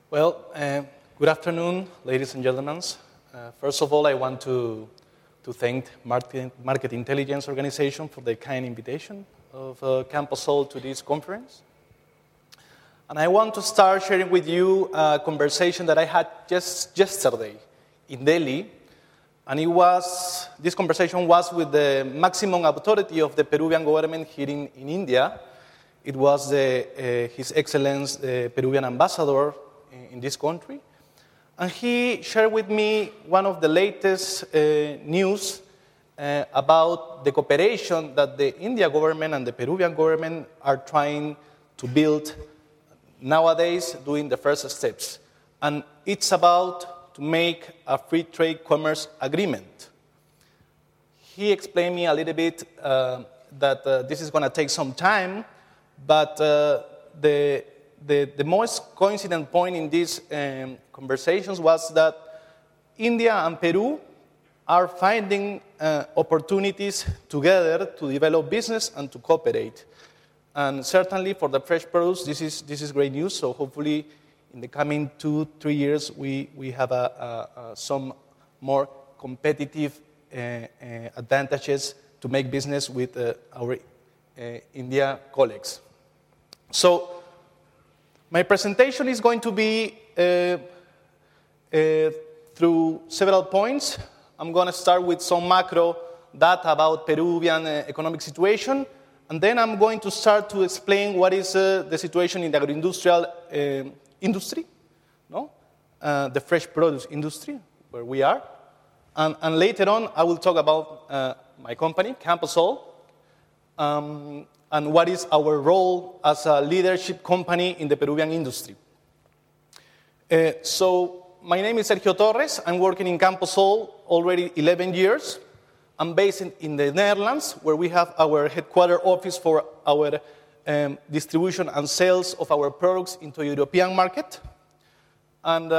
Well, good afternoon, ladies and gentlemen. First of all, I want to thank Market Intelligence Organization for the kind invitation of Campus Sol to this conference. And I want to start sharing with you a conversation that I had just yesterday in Delhi. And this conversation was with the maximum authority of the Peruvian government here in India. It was His Excellency, the Peruvian ambassador in this country. And he shared with me one of the latest news about the cooperation that the India government and the Peruvian government are trying to build nowadays, doing the first steps. And it's about to make a free trade commerce agreement. He explained me a little bit that this is going to take some time, but the most coincident point in these conversations was that India and Peru are finding opportunities together to develop business and to cooperate. And certainly for the fresh produce, this is great news. So hopefully in the coming 2-3 years, we have some more competitive advantages to make business with our India colleagues. So my presentation is going to be through several points. I'm going to start with some macro data about Peruvian economic situation, and then I'm going to start to explain what is the situation in the agro-industrial industry, the fresh produce industry, where we are. And later on, I will talk about my company, Campus Sol, and what is our role as a leadership company in the Peruvian industry. So my name is Sergio Torres. I'm working in Campus Sol already 11 years. I'm based in the Netherlands, where we have our headquarters office for our distribution and sales of our products into the European market. And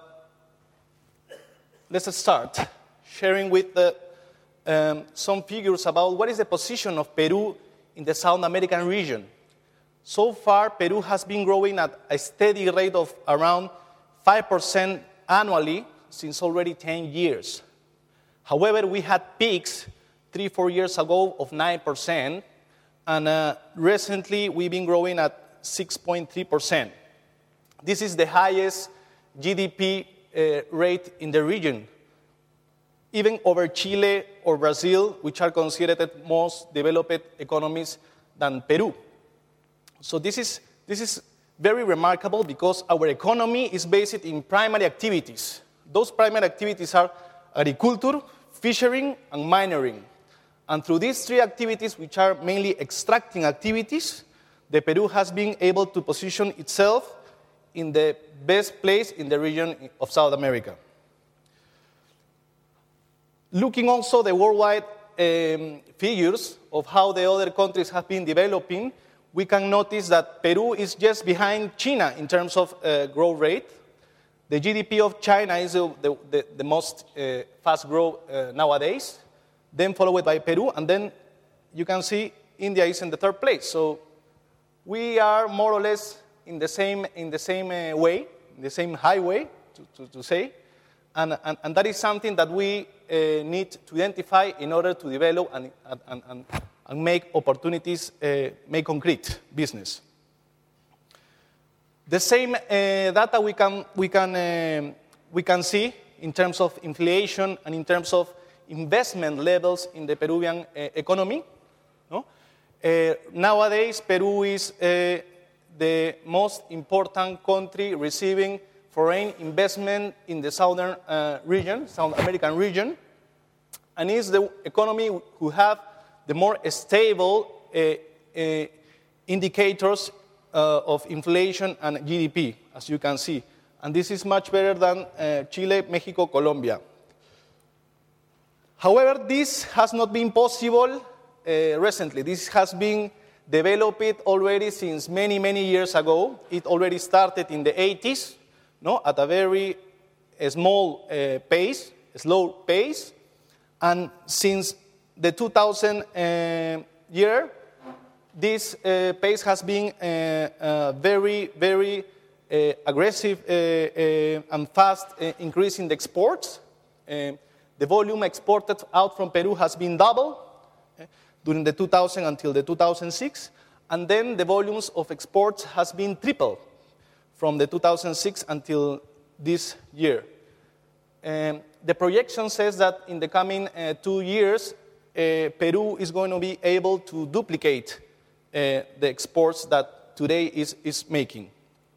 let's start sharing with some figures about what is the position of Peru in the South American region. So far, Peru has been growing at a steady rate of around 5% annually since already 10 years. However, we had peaks 3-4 years ago of 9%, and recently we've been growing at 6.3%. This is the highest GDP rate in the region, even over Chile or Brazil, which are considered most developed economies than Peru. So this is very remarkable because our economy is based in primary activities. Those primary activities are agriculture, fishing, and mining. And through these three activities, which are mainly extracting activities, the Peru has been able to position itself in the best place in the region of South America. Looking also the worldwide figures of how the other countries have been developing, we can notice that Peru is just behind China in terms of growth rate. The GDP of China is the most fast growth nowadays, then followed by Peru, and then you can see India is in the third place. So we are more or less in the same way, in the same highway, to say, and that is something that we need to identify in order to develop and make opportunities, make concrete business. The same data we can see in terms of inflation and in terms of investment levels in the Peruvian economy. Nowadays, Peru is the most important country receiving foreign investment in the southern region, South American region, and is the economy who have the more stable indicators of inflation and GDP, as you can see. And this is much better than Chile, Mexico, Colombia. However, this has not been possible recently. This has been developed already since many, many years ago. It already started in the 80s, at a very small pace, slow pace. And since the 2000 year, this pace has been very, very aggressive and fast increase in the exports. The volume exported out from Peru has been doubled during the 2000 until the 2006, and then the volumes of exports has been tripled from the 2006 until this year. The projection says that in the coming 2 years, Peru is going to be able to duplicate the exports that today is making.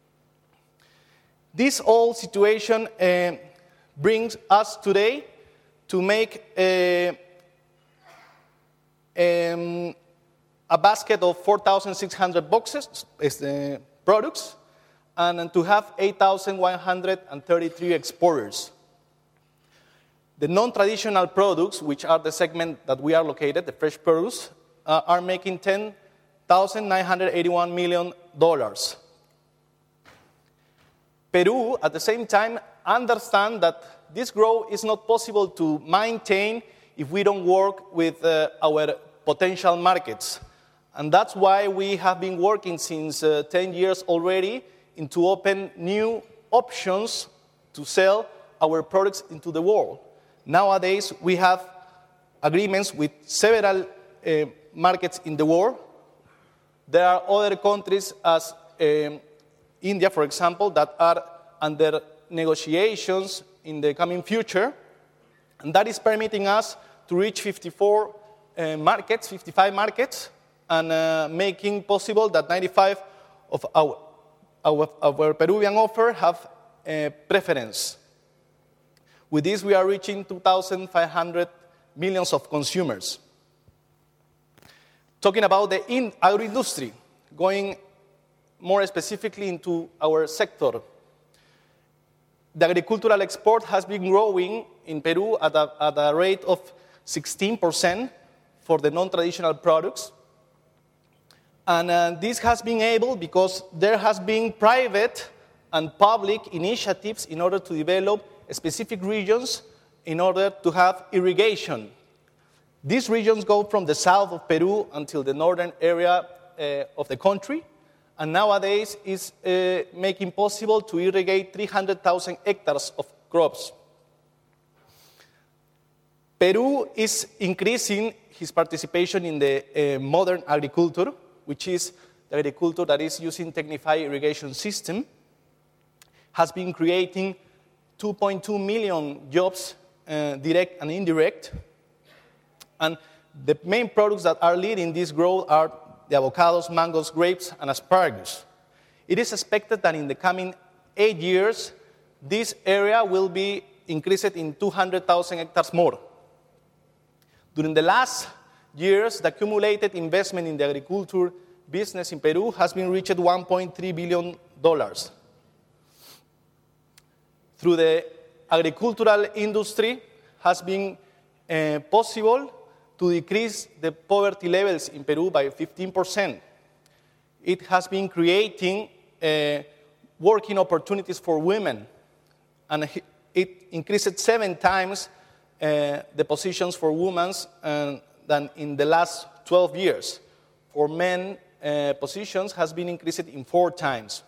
This whole situation brings us today to make a basket of 4,600 boxes, products, and to have 8,133 exporters. The non-traditional products, which are the segment that we are located, the fresh produce, are making $10,981 million. Peru, at the same time, understands that this growth is not possible to maintain if we don't work with our potential markets. And that's why we have been working since 10 years already to open new options to sell our products into the world. Nowadays, we have agreements with several markets in the world. There are other countries as India, for example, that are under negotiations in the coming future, and that is permitting us to reach 55 markets, and making possible that 95 of our Peruvian offer have preference. With this, we are reaching 2,500 million of consumers. Talking about the agro-industry, going more specifically into our sector. The agricultural export has been growing in Peru at a rate of 16% for the non-traditional products. And this has been able because there has been private and public initiatives in order to develop specific regions in order to have irrigation. These regions go from the south of Peru until the northern area of the country, and nowadays is making possible to irrigate 300,000 hectares of crops. Peru is increasing his participation in the modern agriculture, which is the agriculture that is using technified irrigation system, has been creating 2.2 million jobs, direct and indirect. And the main products that are leading this growth are the avocados, mangoes, grapes, and asparagus. It is expected that in the coming 8 years, this area will be increased in 200,000 hectares more. During the last years, the accumulated investment in the agriculture business in Peru has been reached $1.3 billion. Through the agricultural industry has been possible to decrease the poverty levels in Peru by 15%. It has been creating working opportunities for women, and it increased 7 times the positions for women than in the last 12 years. For men, positions has been increased in 4 times.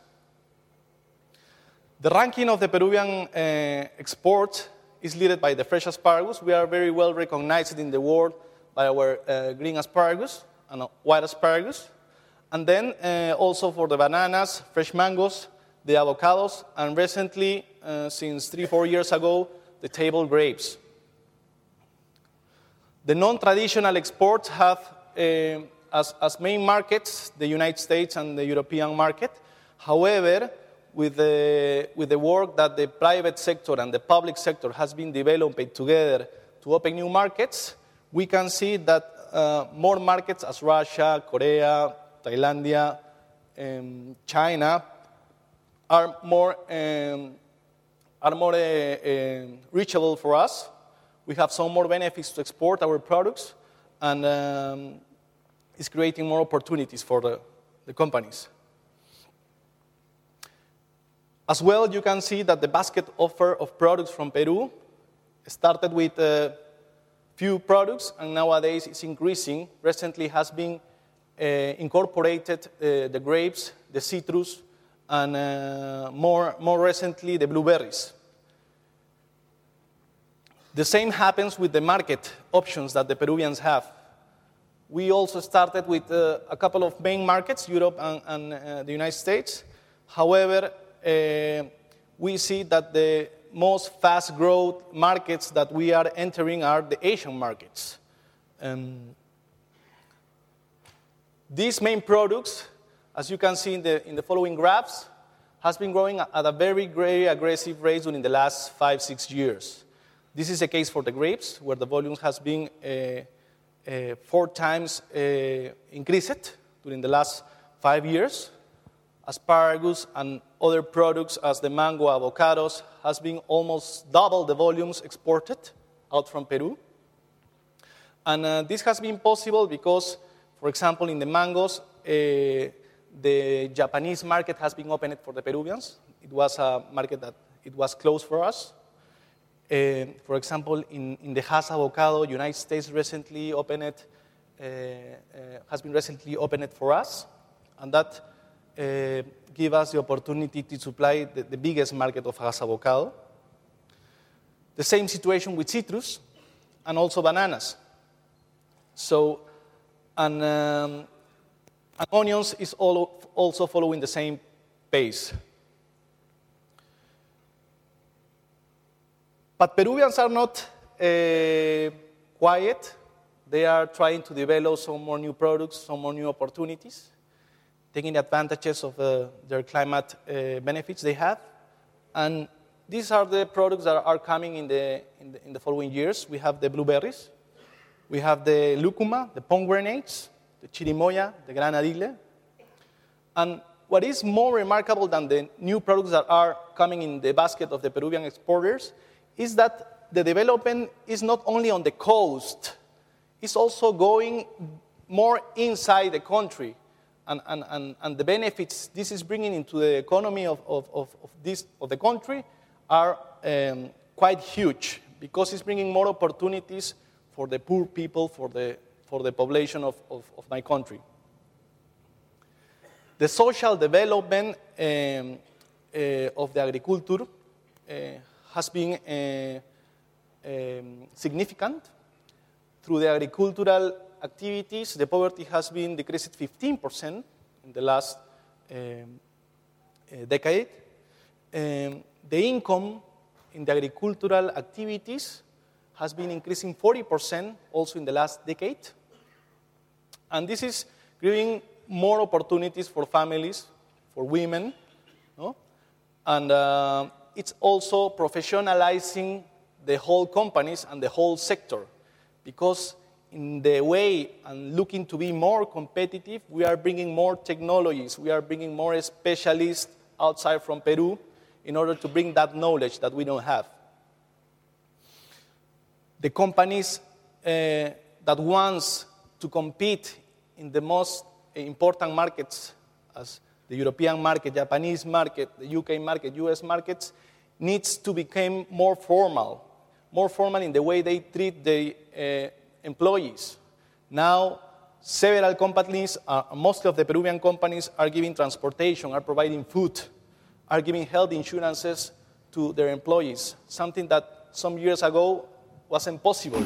The ranking of the Peruvian export is led by the fresh asparagus. We are very well recognized in the world by our green asparagus and white asparagus. And then also for the bananas, fresh mangoes, the avocados, and recently, since 3-4 years ago, the table grapes. The non-traditional exports have as main markets the United States and the European market. However, with the work that the private sector and the public sector has been developing together to open new markets, we can see that more markets as Russia, Korea, Thailandia, China are more reachable for us. We have some more benefits to export our products, and it's creating more opportunities for the companies. As well, you can see that the basket offer of products from Peru started with few products, and nowadays it's increasing. Recently has been incorporated the grapes, the citrus, and more recently, the blueberries. The same happens with the market options that the Peruvians have. We also started with a couple of main markets, Europe and the United States. However, we see that the most fast growth markets that we are entering are the Asian markets. These main products, as you can see in the following graphs, has been growing at a very aggressive rate during the last 5-6 years. This is the case for the grapes, where the volume has been 4 times increased during the last 5 years. Asparagus and other products as the mango, avocados, has been almost double the volumes exported out from Peru. And this has been possible because, for example, in the mangoes, the Japanese market has been opened for the Peruvians. It was a market that it was closed for us. For example, in the Hass avocado, United States recently opened has been recently opened for us, and that give us the opportunity to supply the biggest market of Hass avocado. The same situation with citrus and also bananas. So, and onions is also following the same pace. But Peruvians are not quiet. They are trying to develop some more new products, some more new opportunities, taking advantages of their climate benefits they have. And these are the products that are coming in the following years. We have the blueberries. We have the lucuma, the pomegranates, the chirimoya, the granadille. And what is more remarkable than the new products that are coming in the basket of the Peruvian exporters is that the development is not only on the coast, it's also going more inside the country. And the benefits this is bringing into the economy of the country are quite huge, because it's bringing more opportunities for the poor people, for the population of my country. The social development of the agriculture has been significant. Through the agricultural activities, the poverty has been decreased 15% in the last decade. The income in the agricultural activities has been increasing 40% also in the last decade. And this is giving more opportunities for families, for women, no? And it's also professionalizing the whole companies and the whole sector, because in the way and looking to be more competitive, we are bringing more technologies, we are bringing more specialists outside from Peru in order to bring that knowledge that we don't have. The companies that wants to compete in the most important markets, as the European market, Japanese market, the UK market, US markets, needs to become more formal in the way they treat the employees. Now, several companies, most of the Peruvian companies, are giving transportation, are providing food, are giving health insurances to their employees, something that some years ago was impossible.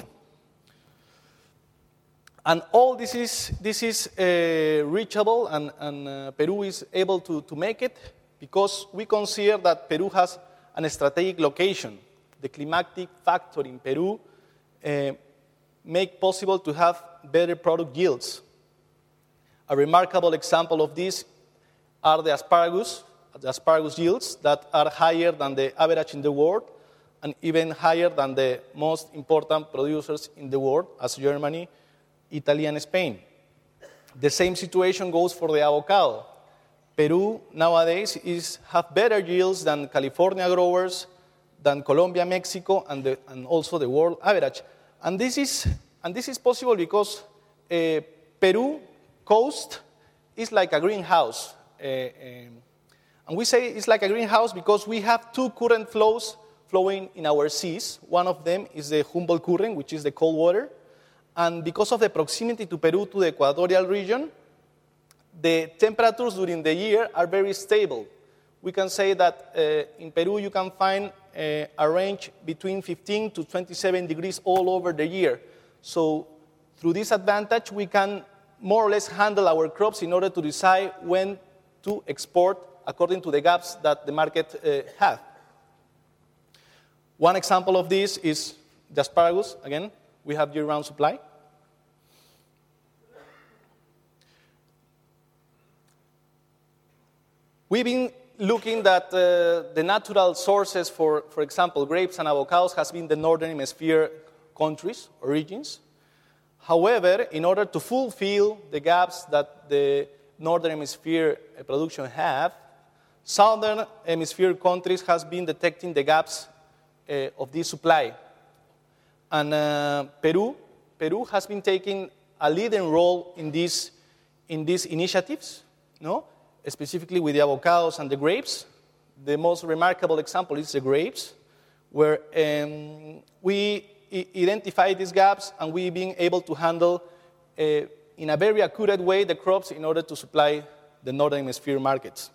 And all this is reachable, and Peru is able to make it because we consider that Peru has a strategic location. The climatic factor in Peru make possible to have better product yields. A remarkable example of this are the asparagus yields that are higher than the average in the world, and even higher than the most important producers in the world, as Germany, Italy, and Spain. The same situation goes for the avocado. Peru nowadays have better yields than California growers, than Colombia, Mexico, and also the world average. And this is possible because Peru coast is like a greenhouse. And we say it's like a greenhouse because we have two current flows flowing in our seas. One of them is the Humboldt Current, which is the cold water. And because of the proximity to Peru, to the equatorial region, the temperatures during the year are very stable. we can say that in Peru you can find a range between 15 to 27 degrees all over the year. So through this advantage, we can more or less handle our crops in order to decide when to export according to the gaps that the market has. One example of this is the asparagus. Again, we have year-round supply. We've been looking at the natural sources for example, grapes and avocados has been the Northern Hemisphere countries, origins. However, in order to fulfill the gaps that the Northern Hemisphere production have, Southern Hemisphere countries has been detecting the gaps of this supply. And Peru has been taking a leading role in these initiatives, no? Specifically with the avocados and the grapes. The most remarkable example is the grapes, where we identify these gaps and we've been able to handle in a very accurate way the crops in order to supply the Northern Hemisphere markets.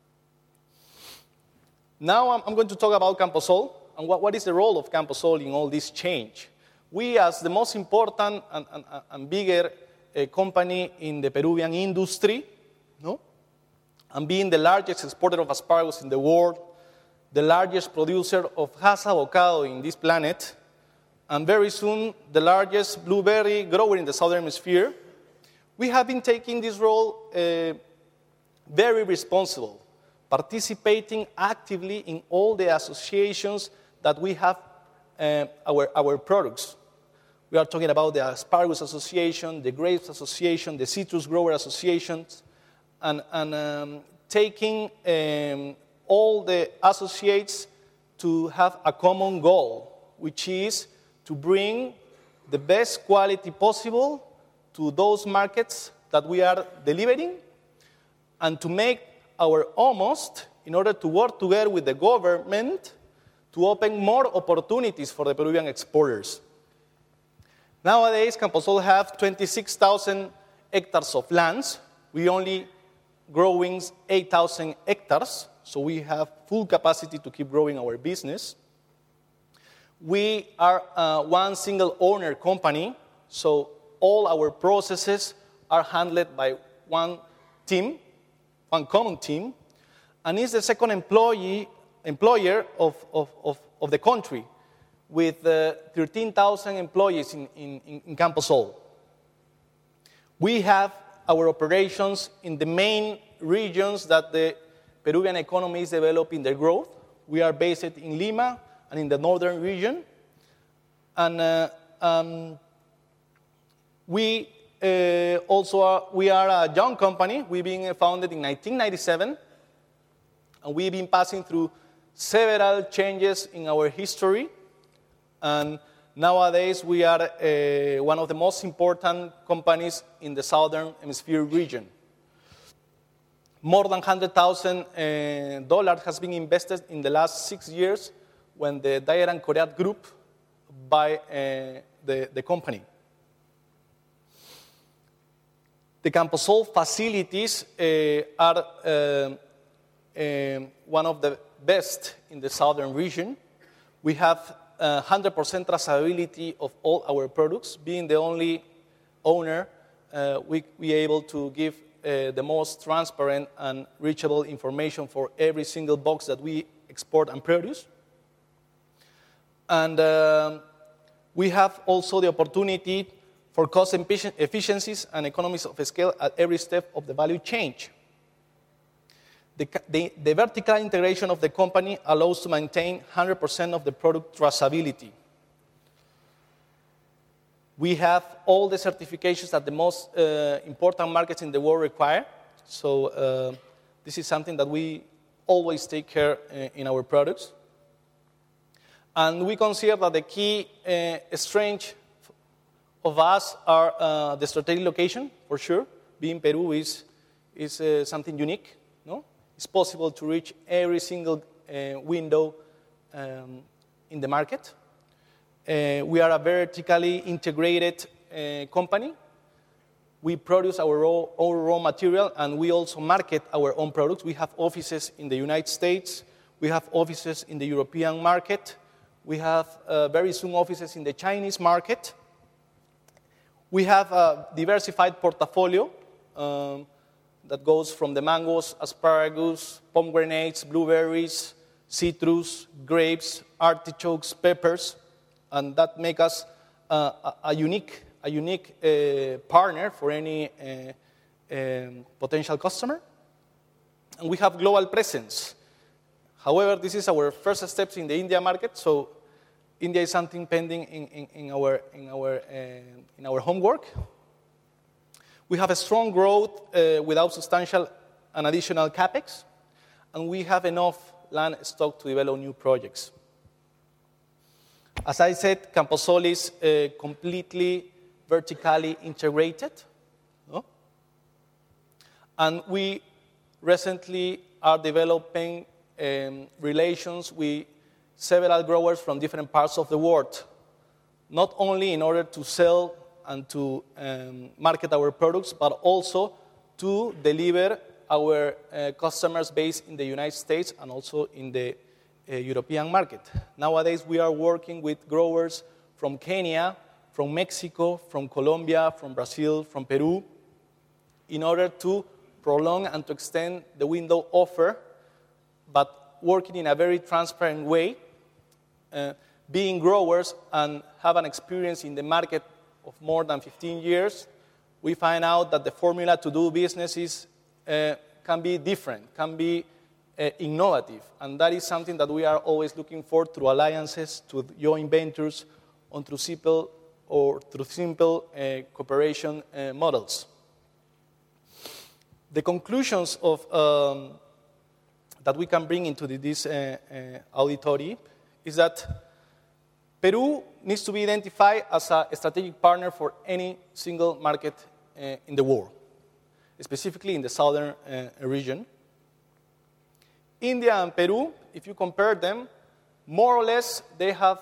Now I'm going to talk about Camposol and what is the role of Camposol in all this change. We, as the most important and bigger company in the Peruvian industry, no? And being the largest exporter of asparagus in the world, the largest producer of Hass avocado in this planet, and very soon the largest blueberry grower in the Southern Hemisphere, we have been taking this role very responsible, participating actively in all the associations that we have our products. We are talking about the Asparagus Association, the Grapes Association, the Citrus Grower Associations, and taking all the associates to have a common goal, which is to bring the best quality possible to those markets that we are delivering and to make our almost in order to work together with the government to open more opportunities for the Peruvian exporters. Nowadays, Camposol have 26,000 hectares of lands. We only growing 8,000 hectares, so we have full capacity to keep growing our business. We are one single owner company, so all our processes are handled by one team, one common team, and is the second employer of the country, with 13,000 employees in Camposol. We have our operations in the main regions that the Peruvian economy is developing their growth. We are based in Lima and in the northern region. And we are a young company. We've been founded in 1997, and we've been passing through several changes in our history. And nowadays, we are one of the most important companies in the Southern Hemisphere region. More than $100,000 has been invested in the last 6 years when the Daeran Koreat Group buy the company. The Camposol facilities are one of the best in the southern region. We have 100% traceability of all our products. Being the only owner, we are able to give the most transparent and reachable information for every single box that we export and produce. And we have also the opportunity for cost efficiencies and economies of scale at every step of the value chain. The vertical integration of the company allows to maintain 100% of the product traceability. We have all the certifications that the most important markets in the world require. So this is something that we always take care in our products. And we consider that the key strength of us are the strategic location, for sure. Being Peru is something unique. No? It's possible to reach every single window in the market. We are a vertically integrated company. We produce our own raw material, and we also market our own products. We have offices in the United States. We have offices in the European market. We have very soon offices in the Chinese market. We have a diversified portfolio that goes from the mangoes, asparagus, pomegranates, blueberries, citrus, grapes, artichokes, peppers, and that makes us a unique partner for any potential customer. And we have global presence. However, this is our first steps in the India market, so India is something pending in our homework. We have a strong growth without substantial and additional capex, and we have enough land stock to develop new projects. As I said, Camposol is completely vertically integrated, no? And we recently are developing relations with several growers from different parts of the world, not only in order to sell and to market our products, but also to deliver our customers based in the United States and also in the European market. Nowadays, we are working with growers from Kenya, from Mexico, from Colombia, from Brazil, from Peru, in order to prolong and to extend the window offer, but working in a very transparent way, being growers and have an experience in the market of more than 15 years, we find out that the formula to do business can be different, can be innovative, and that is something that we are always looking for through alliances, through joint ventures, or through simple cooperation models. The conclusions of that we can bring into this auditory is that Peru needs to be identified as a strategic partner for any single market in the world, specifically in the southern region. India and Peru, if you compare them, more or less they have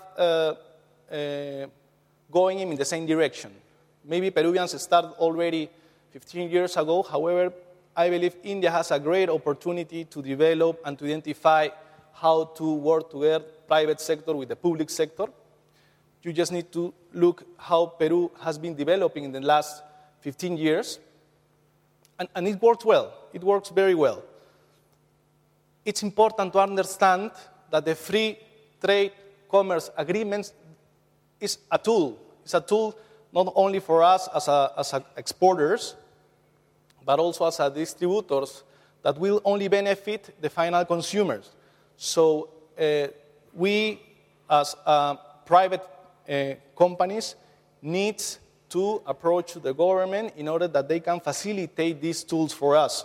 going in the same direction. Maybe Peruvians started already 15 years ago. However, I believe India has a great opportunity to develop and to identify how to work together, private sector with the public sector. You just need to look how Peru has been developing in the last 15 years. And it works well. It works very well. It's important to understand that the free trade commerce agreements is a tool. It's a tool not only for us as exporters, but also as distributors that will only benefit the final consumers. So we, as private companies, need to approach the government in order that they can facilitate these tools for us.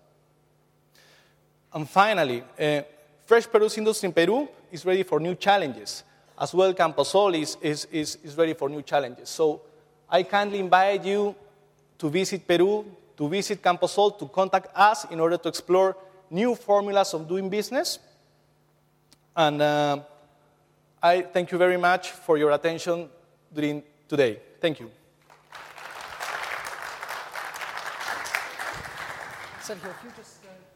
And finally, fresh produce industry in Peru is ready for new challenges. As well, Camposol is ready for new challenges. So I kindly invite you to visit Peru, to visit Camposol, to contact us in order to explore new formulas of doing business. And I thank you very much for your attention during today. Thank you. Sergio, if you just